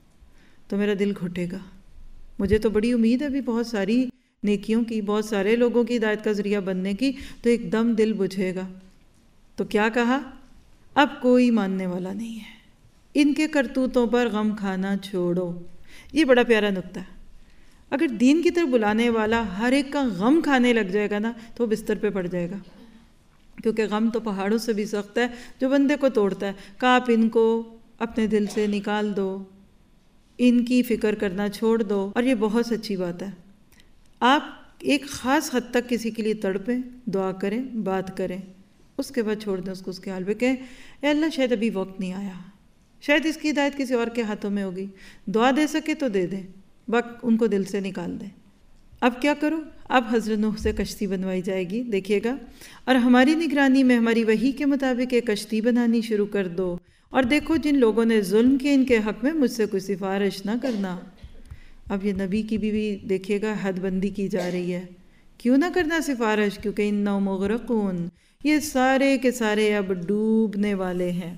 تو میرا دل گھٹے گا۔ مجھے تو بڑی امید ہے بھی بہت ساری نیکیوں کی، بہت سارے لوگوں کی ہدایت کا ذریعہ بننے کی، تو ایک دم دل بجھے گا۔ تو کیا کہا؟ اب کوئی ماننے والا نہیں ہے، ان کے کرتوتوں پر غم کھانا چھوڑو۔ یہ بڑا پیارا نکتہ ہے، اگر دین کی طرف بلانے والا ہر ایک کا غم کھانے لگ جائے گا نا تو بستر پہ پڑ جائے گا، کیونکہ غم تو پہاڑوں سے بھی سخت ہے جو بندے کو توڑتا ہے۔ کہ آپ ان کو اپنے دل سے نکال دو، ان کی فکر کرنا چھوڑ دو، اور یہ بہت سچی بات ہے۔ آپ ایک خاص حد تک کسی کے لیے تڑپیں، دعا کریں، بات کریں، اس کے بعد چھوڑ دیں اس کو اس کے حال پہ، کہیں اے اللہ شاید ابھی وقت نہیں آیا، شاید اس کی ہدایت کسی اور کے ہاتھوں میں ہوگی، دعا دے سکے تو دے دیں، وقت ان کو دل سے نکال دیں۔ اب کیا کرو؟ اب حضرت نوح سے کشتی بنوائی جائے گی، دیکھیے گا، اور ہماری نگرانی میں ہماری وحی کے مطابق ایک کشتی بنانی شروع کر دو، اور دیکھو جن لوگوں نے ظلم کیا ان کے حق میں مجھ سے کوئی سفارش نہ کرنا۔ اب یہ نبی کی بھی دیکھیے گا حد بندی کی جا رہی ہے، کیوں نہ کرنا سفارش؟ کیونکہ انہم مغرقون، یہ سارے کے سارے اب ڈوبنے والے ہیں،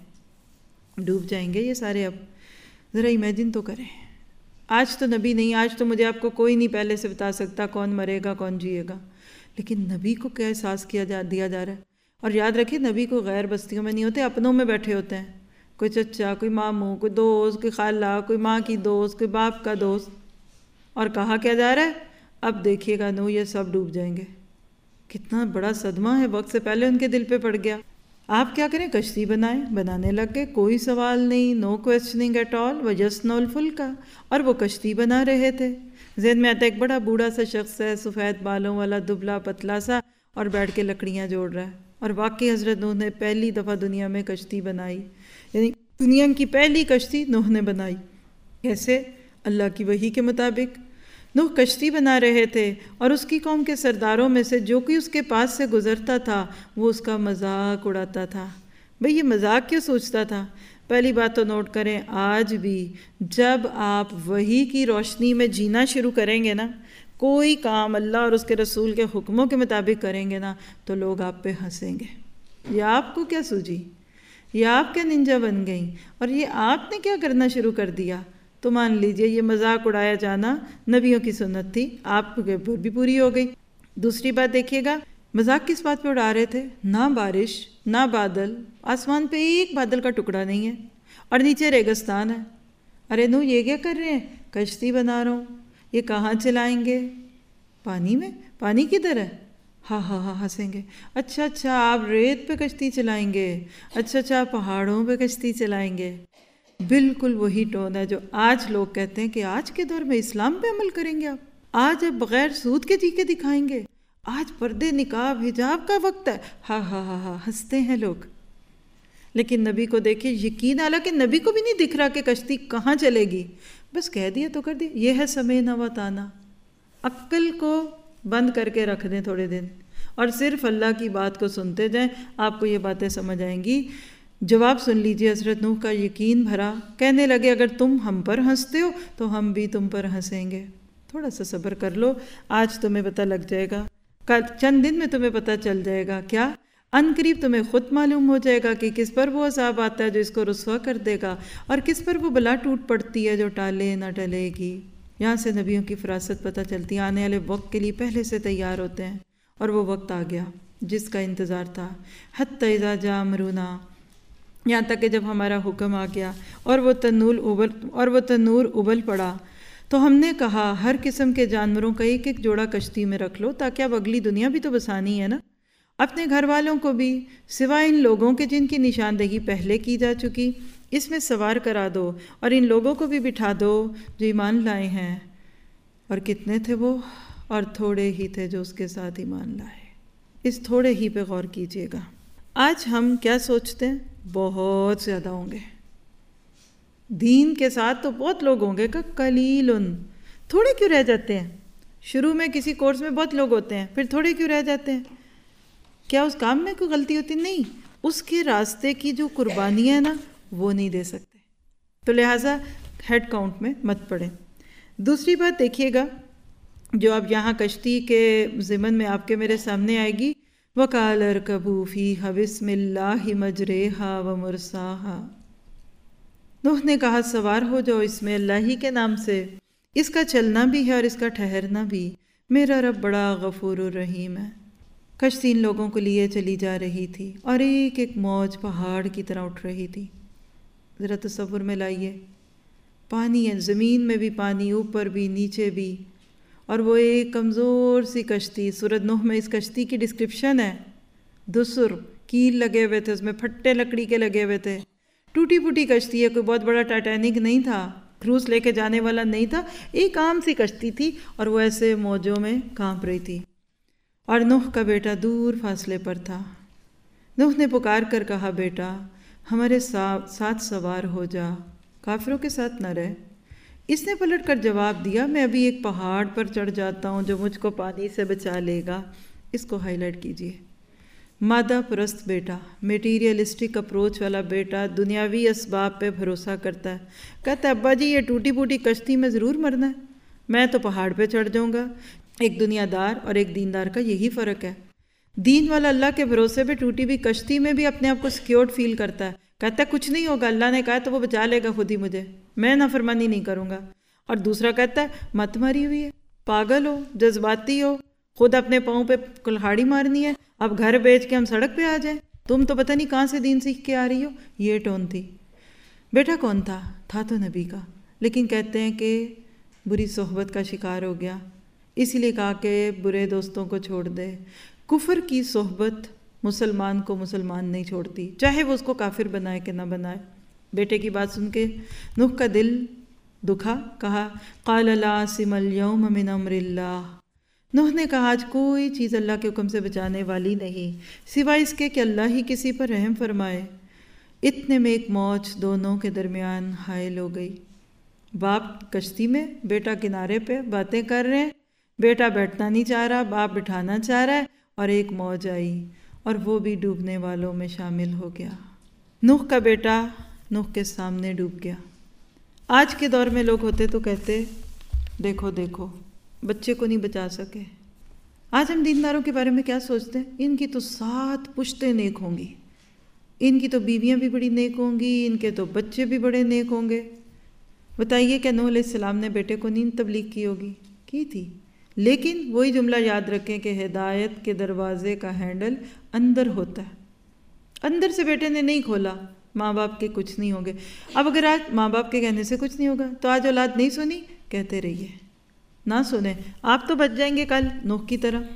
ڈوب جائیں گے یہ سارے۔ اب ذرا امیجن تو کریں، آج تو نبی نہیں، آج تو مجھے آپ کو کوئی نہیں پہلے سے بتا سکتا کون مرے گا کون جیے گا، لیکن نبی کو کیا احساس دیا جا رہا ہے۔ اور یاد رکھیے نبی کو غیر بستیوں میں نہیں ہوتے، اپنوں میں بیٹھے ہوتے ہیں، کوئی چچا، کوئی ماموں، کوئی دوست، کوئی خالہ، کوئی ماں کی دوست، کوئی باپ کا دوست، اور کہا کیا جا رہا ہے؟ اب دیکھیے گا نوح یہ سب ڈوب جائیں گے۔ کتنا بڑا صدمہ ہے، وقت سے پہلے ان کے دل پہ پڑ گیا۔ آپ کیا کریں؟ کشتی بنائیں، بنانے لگ گئے، کوئی سوال نہیں، نو کویسچننگ ایٹ آل، وَيَسْنَوْا الْفُلْكَ، اور وہ کشتی بنا رہے تھے۔ ذہن میں آتا ہے ایک بڑا بوڑھا سا شخص ہے، سفید بالوں والا، دبلا پتلا سا، اور بیٹھ کے لکڑیاں جوڑ رہا ہے۔ اور واقعی حضرت نوح نے پہلی دفعہ دنیا میں کشتی بنائی، یعنی دنیا کی پہلی کشتی نوح نے بنائی۔ کیسے؟ اللہ کی وحی کے مطابق۔ نوح کشتی بنا رہے تھے اور اس کی قوم کے سرداروں میں سے جو کوئی اس کے پاس سے گزرتا تھا وہ اس کا مذاق اڑاتا تھا۔ بھئی یہ مذاق کیوں سوچتا تھا؟ پہلی بات تو نوٹ کریں، آج بھی جب آپ وحی کی روشنی میں جینا شروع کریں گے نا، کوئی کام اللہ اور اس کے رسول کے حکموں کے مطابق کریں گے نا، تو لوگ آپ پہ ہنسیں گے۔ یہ آپ کو کیا سوجی؟ یہ آپ کیا ننجا بن گئیں؟ اور یہ آپ نے کیا کرنا شروع کر دیا؟ تو مان لیجئے یہ مذاق اڑایا جانا نبیوں کی سنت تھی، آپ کے اوپر بھی پوری ہو گئی۔ دوسری بات دیکھیے گا، مذاق کس بات پہ اڑا رہے تھے؟ نہ بارش، نہ بادل، آسمان پہ ایک بادل کا ٹکڑا نہیں ہے اور نیچے ریگستان ہے۔ ارے نو یہ کیا کر رہے ہیں؟ کشتی بنا رہا ہوں۔ یہ کہاں چلائیں گے؟ پانی میں؟ پانی کدھر ہے؟ ہاں ہاں ہاں ہنسیں گے۔ اچھا آپ ریت پہ کشتی چلائیں گے، اچھا آپ پہاڑوں پہ کشتی چلائیں گے۔ بالکل وہی ٹون ہے جو آج لوگ کہتے ہیں کہ آج کے دور میں اسلام پہ عمل کریں گے آپ، آج اب بغیر سود کے جی کے دکھائیں گے، آج پردے نقاب حجاب کا وقت ہے۔ ہاں ہاں ہاں ہاں ہنستے ہیں لوگ۔ لیکن نبی کو دیکھیں، یقین حالانکہ نبی کو بھی نہیں دکھ رہا کہ کشتی کہاں چلے گی، بس کہہ دیا تو کر دیا۔ یہ ہے سمعنا و اطعنا۔ عقل کو بند کر کے رکھ دیں تھوڑے دن اور صرف اللہ کی بات کو سنتے جائیں، آپ کو یہ باتیں سمجھ آئیں گی۔ جواب سن لیجئے حضرت نوح کا یقین بھرا، کہنے لگے اگر تم ہم پر ہنستے ہو تو ہم بھی تم پر ہنسیں گے۔ تھوڑا سا صبر کر لو، آج تمہیں پتہ لگ جائے گا، کل چند دن میں تمہیں پتہ چل جائے گا۔ کیا؟ ان قریب تمہیں خود معلوم ہو جائے گا کہ کس پر وہ عذاب آتا ہے جو اس کو رسوا کر دے گا، اور کس پر وہ بلا ٹوٹ پڑتی ہے جو ٹالے نہ ٹلے گی۔ یہاں سے نبیوں کی فراست پتہ چلتی ہے، آنے والے وقت کے لیے پہلے سے تیار ہوتے ہیں، اور وہ وقت آ گیا جس کا انتظار تھا۔ حتی اذا جاء امرنا، یہاں تک کہ جب ہمارا حکم آ گیا اور وہ تنور ابل پڑا، تو ہم نے کہا ہر قسم کے جانوروں کا ایک ایک جوڑا کشتی میں رکھ لو، تاکہ اب اگلی دنیا بھی تو بسانی ہے نا۔ اپنے گھر والوں کو بھی سوائے ان لوگوں کے جن کی نشاندہی پہلے کی جا چکی اس میں سوار کرا دو، اور ان لوگوں کو بھی بٹھا دو جو ایمان لائے ہیں۔ اور کتنے تھے وہ؟ اور تھوڑے ہی تھے جو اس کے ساتھ ایمان لائے۔ اس تھوڑے ہی پہ غور کیجئے گا۔ آج ہم کیا سوچتے ہیں؟ بہت زیادہ ہوں گے، دین کے ساتھ تو بہت لوگ ہوں گے، کہ قلیلن، تھوڑے کیوں رہ جاتے ہیں؟ شروع میں کسی کورس میں بہت لوگ ہوتے ہیں، پھر تھوڑے کیوں رہ جاتے ہیں؟ کیا اس کام میں کوئی غلطی ہوتی؟ نہیں، اس کے راستے کی جو قربانیاں ہیں نا وہ نہیں دے سکتے، تو لہٰذا ہیڈ کاؤنٹ میں مت پڑیں۔ دوسری بات دیکھیے گا جو اب یہاں کشتی کے ضمن میں آپ کے میرے سامنے آئے گی، وَقَالَ ارْكَبُوا فِيهَا بِسْمِ اللَّهِ مَجْرَاهَا وَمُرْسَاهَا، نوح نے کہا سوار ہو جاؤ اس میں اللہ ہی کے نام سے، اس کا چلنا بھی ہے اور اس کا ٹھہرنا بھی، میرا رب بڑا غفور الرحیم ہے۔ کشتی ان لوگوں کو لیے چلی جا رہی تھی اور ایک ایک موج پہاڑ کی طرح اٹھ رہی تھی۔ ذرا تصور میں لائیے، پانی ہے، زمین میں بھی پانی، اوپر بھی نیچے بھی، اور وہ ایک کمزور سی کشتی۔ سورۃ نوح میں اس کشتی کی ڈسکرپشن ہے، دسر کیل لگے ہوئے تھے، اس میں پھٹے لکڑی کے لگے ہوئے تھے، ٹوٹی پھوٹی کشتی ہے، کوئی بہت بڑا ٹائٹینک نہیں تھا، کروز لے کے جانے والا نہیں تھا، ایک عام سی کشتی تھی، اور وہ ایسے موجوں میں کانپ رہی تھی، اور نوح کا بیٹا دور فاصلے پر تھا۔ نوح نے پکار کر کہا بیٹا ہمارے ساتھ سوار ہو جا، کافروں کے ساتھ نہ رہ۔ اس نے پلٹ کر جواب دیا میں ابھی ایک پہاڑ پر چڑھ جاتا ہوں جو مجھ کو پانی سے بچا لے گا۔ اس کو ہائی لائٹ کیجئے، مادہ پرست بیٹا، میٹیریلسٹک اپروچ والا بیٹا، دنیاوی اسباب پہ بھروسہ کرتا ہے، کہتا ہے ابا جی یہ ٹوٹی پھوٹی کشتی میں ضرور مرنا ہے، میں تو پہاڑ پہ چڑھ جاؤں گا۔ ایک دنیا دار اور ایک دیندار کا یہی فرق ہے۔ دین والا اللہ کے بھروسے پہ ٹوٹی ہوئی کشتی میں بھی اپنے آپ کو سیکیورڈ فیل کرتا ہے، کہتا ہے کچھ نہیں ہوگا، اللہ نے کہا تو وہ بچا لے گا خود ہی مجھے، میں نافرمانی نہیں کروں گا۔ اور دوسرا کہتا ہے مت ماری ہوئی ہے، پاگل ہو، جذباتی ہو، خود اپنے پاؤں پہ کلہاڑی مارنی ہے، اب گھر بیچ کے ہم سڑک پہ آ جائیں، تم تو پتہ نہیں کہاں سے دین سیکھ کے آ رہی ہو۔ یہ ٹون تھی۔ بیٹا کون تھا؟ تھا تو نبی کا، لیکن کہتے ہیں کہ بری صحبت کا شکار ہو گیا، اسی لیے کہا کہ برے دوستوں کو چھوڑ دے۔ کفر کی صحبت مسلمان کو مسلمان نہیں چھوڑتی، چاہے وہ اس کو کافر بنائے کہ نہ بنائے۔ بیٹے کی بات سن کے نوح کا دل دکھا، کہا قال لا عاصم اليوم من امر اللہ۔ نوح نے کہا آج کوئی چیز اللہ کے حکم سے بچانے والی نہیں سوائے اس کے کہ اللہ ہی کسی پر رحم فرمائے۔ اتنے میں ایک موج دونوں کے درمیان حائل ہو گئی۔ باپ کشتی میں، بیٹا کنارے پہ باتیں کر رہے ہیں، بیٹا بیٹھنا نہیں چاہ رہا، باپ بٹھانا چاہ رہا ہے، اور ایک موج آئی اور وہ بھی ڈوبنے والوں میں شامل ہو گیا۔ نوح کا بیٹا نوح کے سامنے ڈوب گیا۔ آج کے دور میں لوگ ہوتے تو کہتے دیکھو دیکھو بچے کو نہیں بچا سکے۔ آج ہم دینداروں کے بارے میں کیا سوچتے ہیں؟ ان کی تو 7 پشتیں نیک ہوں گی، ان کی تو بیویاں بھی بڑی نیک ہوں گی، ان کے تو بچے بھی بڑے نیک ہوں گے۔ بتائیے کہ نوح علیہ السلام نے بیٹے کو نہیں تبلیغ کی ہوگی؟ کی تھی، لیکن وہی جملہ یاد رکھیں کہ ہدایت کے دروازے کا ہینڈل اندر ہوتا ہے۔ اندر سے بیٹے نے نہیں کھولا، ماں باپ کے کچھ نہیں ہوں گے۔ اب اگر آج ماں باپ کے کہنے سے کچھ نہیں ہوگا تو آج اولاد نہیں سنی، کہتے رہیے، نہ سنیں، آپ تو بچ جائیں گے کل نوح کی طرح۔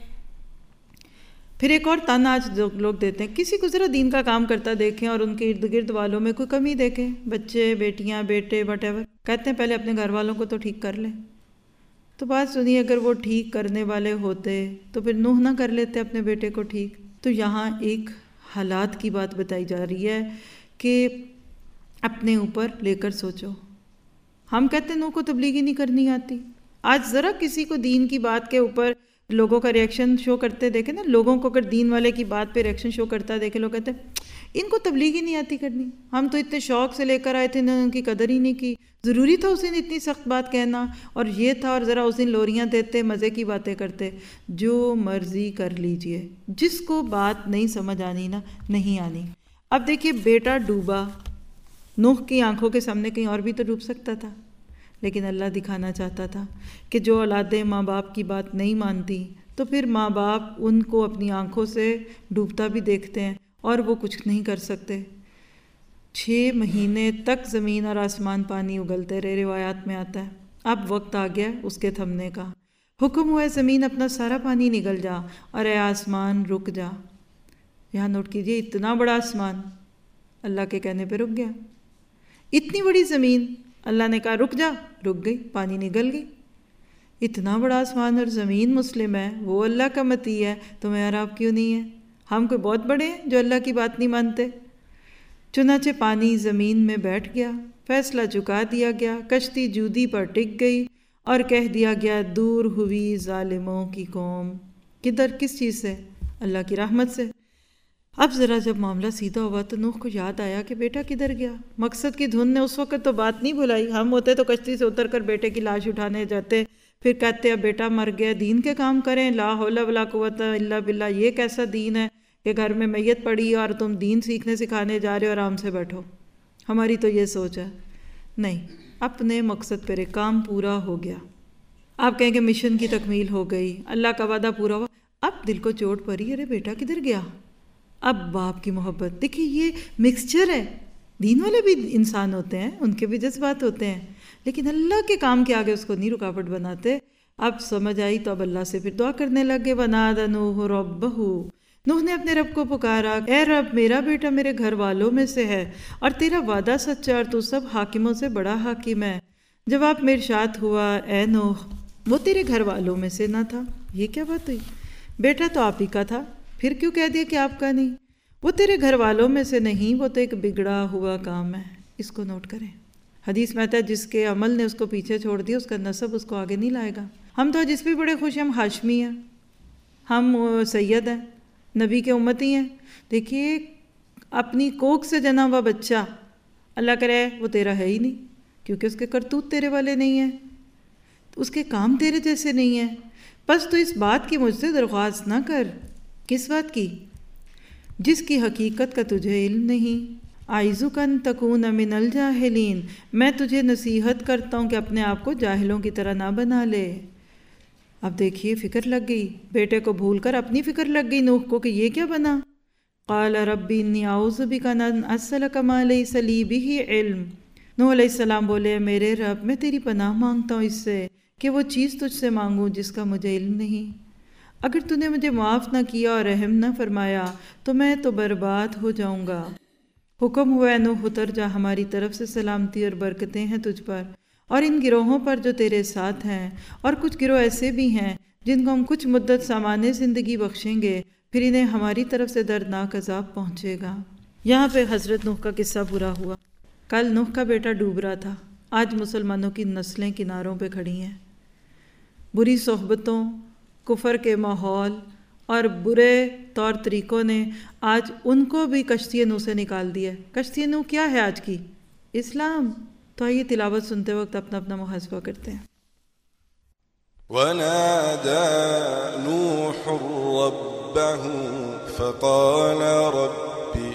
پھر ایک اور تانا آج لوگ دیتے ہیں، کسی کو ذرا دین کا کام کرتا دیکھیں اور ان کے ارد گرد والوں میں کوئی کمی دیکھیں، بچے بیٹیاں بیٹے وٹ ایور، کہتے ہیں پہلے اپنے گھر والوں کو تو ٹھیک کر لیں۔ تو بات سنیے، اگر وہ ٹھیک کرنے والے ہوتے تو پھر نوح نہ کر لیتے اپنے بیٹے کو ٹھیک؟ تو یہاں ایک حالات کی بات بتائی جا رہی ہے کہ اپنے اوپر لے کر سوچو۔ ہم کہتے ہیں نوح کو تبلیغی نہیں کرنی آتی۔ آج ذرا کسی کو دین کی بات کے اوپر لوگوں کا ریئیکشن شو کرتے دیکھیں نا، لوگوں کو اگر دین والے کی بات پہ ریئیکشن شو کرتا دیکھیں، لوگ کہتے ہیں ان کو تبلیغی نہیں آتی کرنی، ہم تو اتنے شوق سے لے کر آئے تھے، انہوں نے ان کی قدر ہی نہیں کی، ضروری تھا اس دن اتنی سخت بات کہنا، اور یہ تھا، اور ذرا اس دن لوریاں دیتے، مزے کی باتیں کرتے۔ جو مرضی کر لیجئے، جس کو بات نہیں سمجھ آنی نا، نہیں آنی۔ اب دیکھیے بیٹا ڈوبا، نوح کی آنکھوں کے سامنے کہیں اور بھی تو ڈوب سکتا تھا، لیکن اللہ دکھانا چاہتا تھا کہ جو اولادیں ماں باپ کی بات نہیں مانتی تو پھر ماں باپ ان کو اپنی آنکھوں سے ڈوبتا بھی دیکھتے ہیں اور وہ کچھ نہیں کر سکتے۔ 6 مہینے تک زمین اور آسمان پانی اگلتے رہے، روایات میں آتا ہے۔ اب وقت آ گیا اس کے تھمنے کا، حکم ہوا ہے زمین اپنا سارا پانی نگل جا اور اے آسمان رک جا۔ یہاں نوٹ کیجئے، اتنا بڑا آسمان اللہ کے کہنے پہ رک گیا، اتنی بڑی زمین اللہ نے کہا رک جا، رک گئی، پانی نگل گئی۔ اتنا بڑا آسمان اور زمین مسلم ہے، وہ اللہ کا مطیع ہے، تو میں اور آپ کیوں نہیں ہے؟ ہم کوئی بہت بڑے ہیں جو اللہ کی بات نہیں مانتے؟ چنانچہ پانی زمین میں بیٹھ گیا، فیصلہ چکا دیا گیا، کشتی جودی پر ٹک گئی اور کہہ دیا گیا دور ہوئی ظالموں کی قوم۔ کدھر؟ کس چیز سے؟ اللہ کی رحمت سے۔ اب ذرا جب معاملہ سیدھا ہوا تو نوح کو یاد آیا کہ بیٹا کدھر گیا؟ مقصد کی دھن نے اس وقت تو بات نہیں بھلائی، ہم ہوتے تو کشتی سے اتر کر بیٹے کی لاش اٹھانے جاتے، پھر کہتے اب بیٹا مر گیا، دین کے کام کریں، لا حول ولا قوت الا باللہ۔ یہ کیسا دین ہے کہ گھر میں میت پڑی اور تم دین سیکھنے سکھانے جا رہے ہو، آرام سے بیٹھو؟ ہماری تو یہ سوچ ہے۔ نہیں، اپنے مقصد پر ایک کام پورا ہو گیا، آپ کہیں کہ مشن کی تکمیل ہو گئی، اللہ کا وعدہ پورا ہوا۔ اب دل کو چوٹ پڑی، ارے بیٹا کدھر گیا؟ اب باپ کی محبت دیکھیے، یہ مکسچر ہے، دین والے بھی انسان ہوتے ہیں، ان کے بھی جذبات ہوتے ہیں، لیکن اللہ کے کام کے آگے اس کو نہیں رکاوٹ بناتے۔ اب سمجھ آئی تو اب اللہ سے پھر دعا کرنے لگے، وَنَادَ نُوحٌ رَبَّهُ، نوح نے اپنے رب کو پکارا، اے رب میرا بیٹا میرے گھر والوں میں سے ہے اور تیرا وعدہ سچا اور تو سب حاکموں سے بڑا حاکم ہے۔ جواب میں ارشاد ہوا، اے نوح وہ تیرے گھر والوں میں سے نہ تھا۔ یہ کیا بات ہوئی؟ بیٹا تو آپ ہی کا تھا، پھر کیوں کہہ دیا کہ آپ کا نہیں؟ وہ تیرے گھر والوں میں سے نہیں، وہ تو ایک بگڑا ہوا کام ہے۔ اس کو نوٹ کریں، حدیث میں آتا ہے جس کے عمل نے اس کو پیچھے چھوڑ دیا، اس کا نسب اس کو آگے نہیں لائے گا۔ ہم تو جس بھی بڑے خوش ہیں، ہم ہاشمی ہیں، ہم سید ہیں، نبی کے امتی ہیں۔ دیکھیے اپنی کوکھ سے جنا ہوا بچہ اللہ کرے وہ تیرا ہے ہی نہیں، کیونکہ اس کے کرتوت تیرے والے نہیں ہیں، تو اس کے کام تیرے جیسے نہیں ہیں۔ بس تو اس بات کی مجھ سے درخواست نہ کر۔ کس بات کی؟ جس کی حقیقت کا تجھے علم نہیں۔ اعوذک ان تکون من الجاہلین، میں تجھے نصیحت کرتا ہوں کہ اپنے آپ کو جاہلوں کی طرح نہ بنا لے۔ اب دیکھیے فکر لگ گئی، بیٹے کو بھول کر اپنی فکر لگ گئی نوح کو کہ یہ کیا بنا۔ قال رب انی اعوذ بک ان اسألک ما لیس لی بہ علم، نوح علیہ السلام بولے میرے رب میں تیری پناہ مانگتا ہوں اس سے कि वो चीज़ तुझसे मांगूं जिसका मुझे इल्म नहीं। अगर तूने मुझे माफ़ ना किया और रहम ना फरमाया तो मैं तो बर्बाद हो जाऊंगा। हुक्म हुआ नूह उतर जा, हमारी तरफ से सलामती और बरकतें हैं तुझ पर और इन गिरोहों पर जो तेरे साथ हैं, और कुछ गिरोह ऐसे भी हैं जिनको हम कुछ मुद्दत सामान्य ज़िंदगी बख्शेंगे, फिर इन्हें हमारी तरफ से दर्दनाक अजाब पहुँचेगा। यहाँ पे हज़रत नूह का किस्सा पूरा हुआ। कल नूह का बेटा डूब रहा था, आज मुसलमानों की नस्लें किनारों पे खड़ी हैं। बुरी सोहबतों, कुफर के माहौल और बुरे तौर तरीक़ों ने आज उनको भी कश्ती नूह से निकाल दिया। कश्ती नूह क्या है आज की? इस्लाम। तो आइए तिलावत सुनते वक्त अपना अपना मुहासबा करते हैं। वनादा नूह रब्बहु फ़क़ाल रब्बि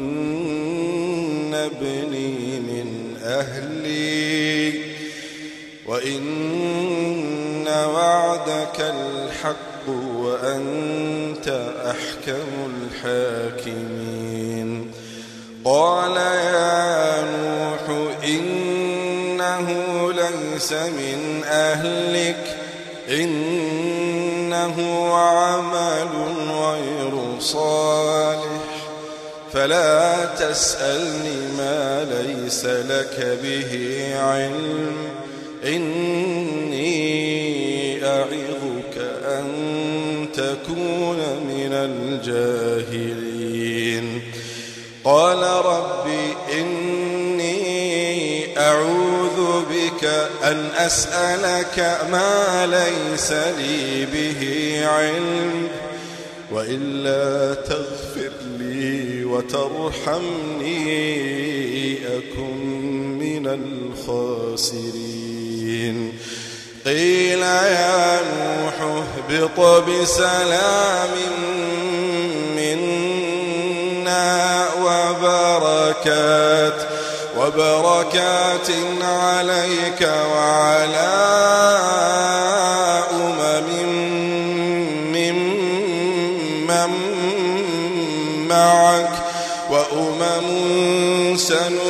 इन्न इब्नी मिन अहली व इन्न वअदकल हक़्क़ व अंत अहकमुल हाकिमीन। क़ाल या नूह इन्नहु लैस मिन अहलिक इन्नहु अमलुन गैरु सालिह फला तस्अलनि मा लैस लक बिहि इल्म इन्नी अइज़ुक अन तकून मिनल जाहिलीन। क़ाल रब्बि इन्नी अऊज़ु बिक अन अस्अलक मा लैस ली बिहि इल्म व इल्ला तग़फिर ली व तरहमनी अकुन मिनल खासिरीन। क़ील या नूह इहबित बिसलामिन मिन्ना وبركات عليك وعلى ممن معك وأمم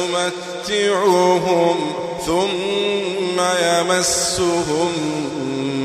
سنمتعهم ثم يمسهم